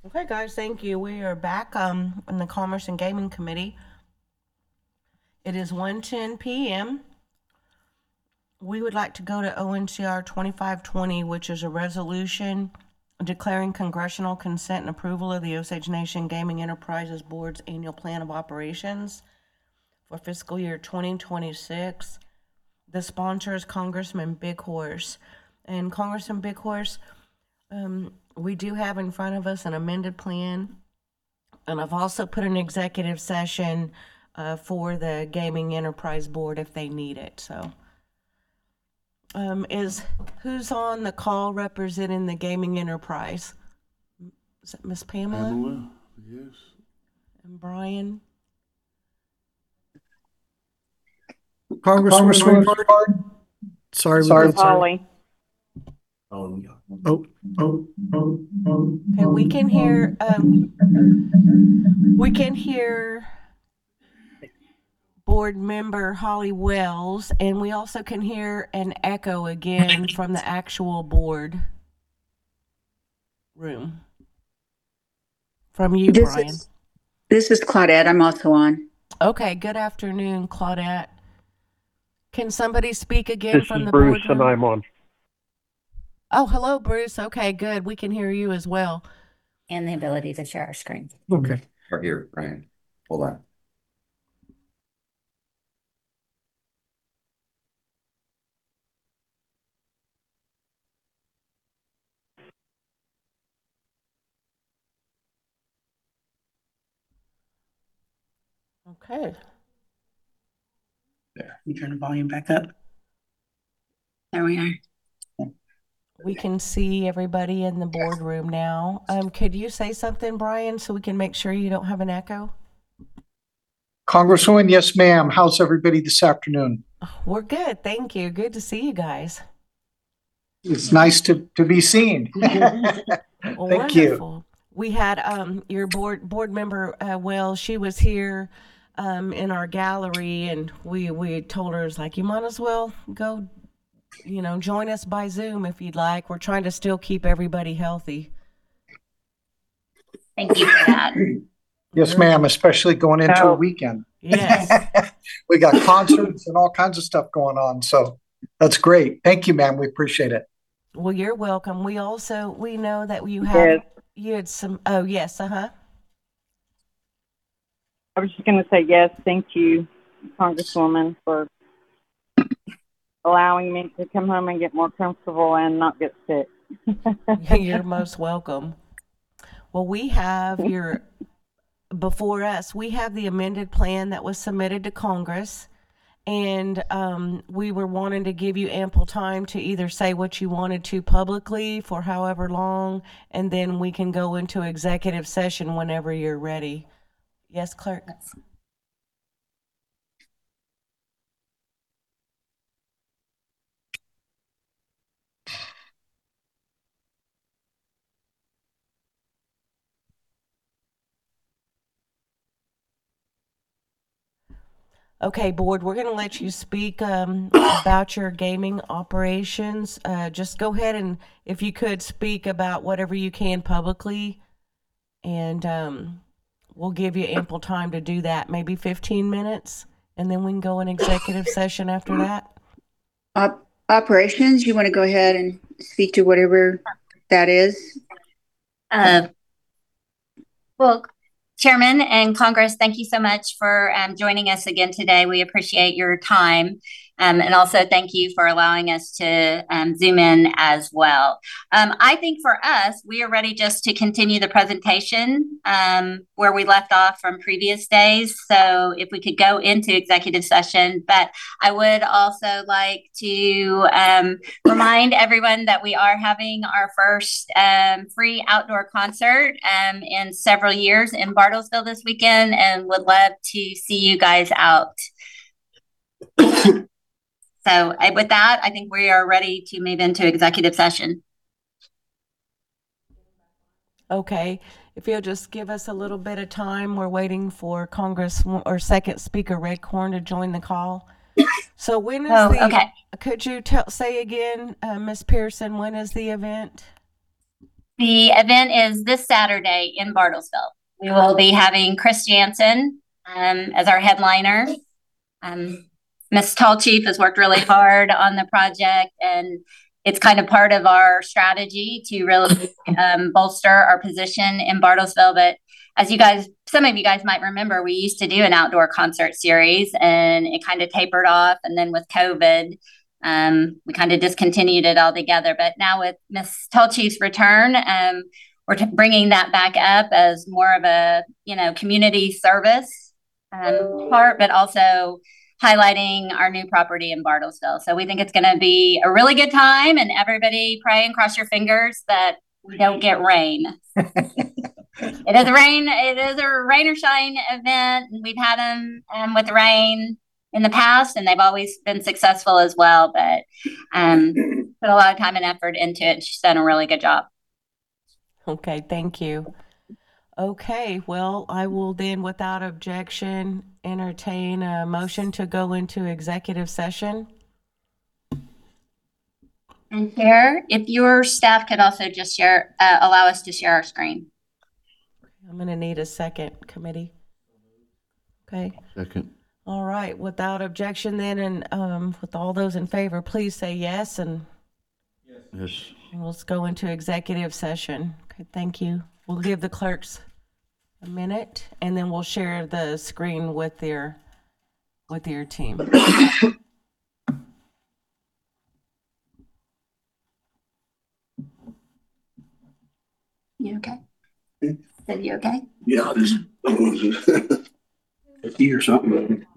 Okay, guys, thank you. We are back in the Commerce and Gaming Committee. It is 1:10 p.m. We would like to go to ONCR 2520, which is a resolution declaring congressional consent and approval of the Osage Nation Gaming Enterprises Board's annual plan of operations for fiscal year 2026. The sponsor is Congressman Big Horse. And Congressman Big Horse, we do have in front of us an amended plan, and I've also put an executive session for the Gaming Enterprise Board if they need it. So, is who's on the call representing the Gaming Enterprise? Is it Miss Pamela? Pamela, yes. And Brian? Congresswoman Hard. Sorry, Holly. Oh, yeah. Okay, we can hear board member Holly Wells, and we also can hear an echo again from the actual board room. From you, Brian. This is Claudette. I'm also on. Okay, good afternoon, Claudette. Can somebody speak again This from is the Bruce, boardroom? and I'm on. Oh, hello, Bruce. Okay, good. We can hear you as well. And the ability to share our screen. Okay. Right here, Ryan. Hold on. Okay. There. You turn the volume back up. There we are. We can see everybody in the boardroom now. Could you say something, Brian, so we can make sure you don't have an echo? Congresswoman, yes, ma'am. How's everybody this afternoon? We're good. Thank you. Good to see you guys. It's nice to be seen. Well, Thank you. wonderful. We had your board member, Will, she was here in our gallery, and we told her, it's like, you might as well go, join us by Zoom if you'd like. We're trying to still keep everybody healthy. Thank you for that. Yes, ma'am, especially going into a weekend. Yes. We got concerts and all kinds of stuff going on. So that's great. Thank you, ma'am. We appreciate it. Well, you're welcome. We know that you had some, oh, yes, I was just going to say yes. Thank you, Congresswoman, for allowing me to come home and get more comfortable and not get sick. You're most welcome. Well, we have before us, we have the amended plan that was submitted to Congress. And we were wanting to give you ample time to either say what you wanted to publicly for however long, and then we can go into executive session whenever you're ready. Yes, clerk? Okay, board, we're going to let you speak about your gaming operations. Just go ahead and, if you could, speak about whatever you can publicly, and we'll give you ample time to do that, maybe 15 minutes, and then we can go in executive session after that. Operations, you want to go ahead and speak to whatever that is? Well, Chairman and Congress, thank you so much for joining us again today. We appreciate your time. And also thank you for allowing us to Zoom in as well. I think for us, we are ready just to continue the presentation where we left off from previous days. So if we could go into executive session, but I would also like to remind everyone that we are having our first free outdoor concert in several years in Bartlesville this weekend, and would love to see you guys out. So with that, I think we are ready to move into executive session. Okay, if you'll just give us a little bit of time, we're waiting for Congress or Second Speaker Redcorn to join the call. So when is okay. Could you say again, Ms. Pearson, when is the event? The event is this Saturday in Bartlesville. We will be having Chris Jansen as our headliner. Ms. Tall Chief has worked really hard on the project, and it's kind of part of our strategy to really bolster our position in Bartlesville. But as some of you guys might remember, we used to do an outdoor concert series, and it kind of tapered off. And then with COVID, we kind of discontinued it altogether. But now with Ms. Tall Chief's return, we're bringing that back up as more of a community service part, but also highlighting our new property in Bartlesville. So we think it's going to be a really good time, and everybody pray and cross your fingers that we don't get rain. It is a rain or shine event, and we've had them with rain in the past, and they've always been successful as well. But put a lot of time and effort into it. She's done a really good job. Okay, thank you. Okay, well, I will then, without objection, entertain a motion to go into executive session. And Chair, if your staff could also just allow us to share our screen. I'm going to need a second, committee. Okay. Second. All right, without objection then, and with all those in favor, please say yes, and Yes. let's go into executive session. Okay, thank you. We'll give the clerks a minute, and then we'll share the screen with your team. You okay? Said you okay? Yeah, this. A key or something.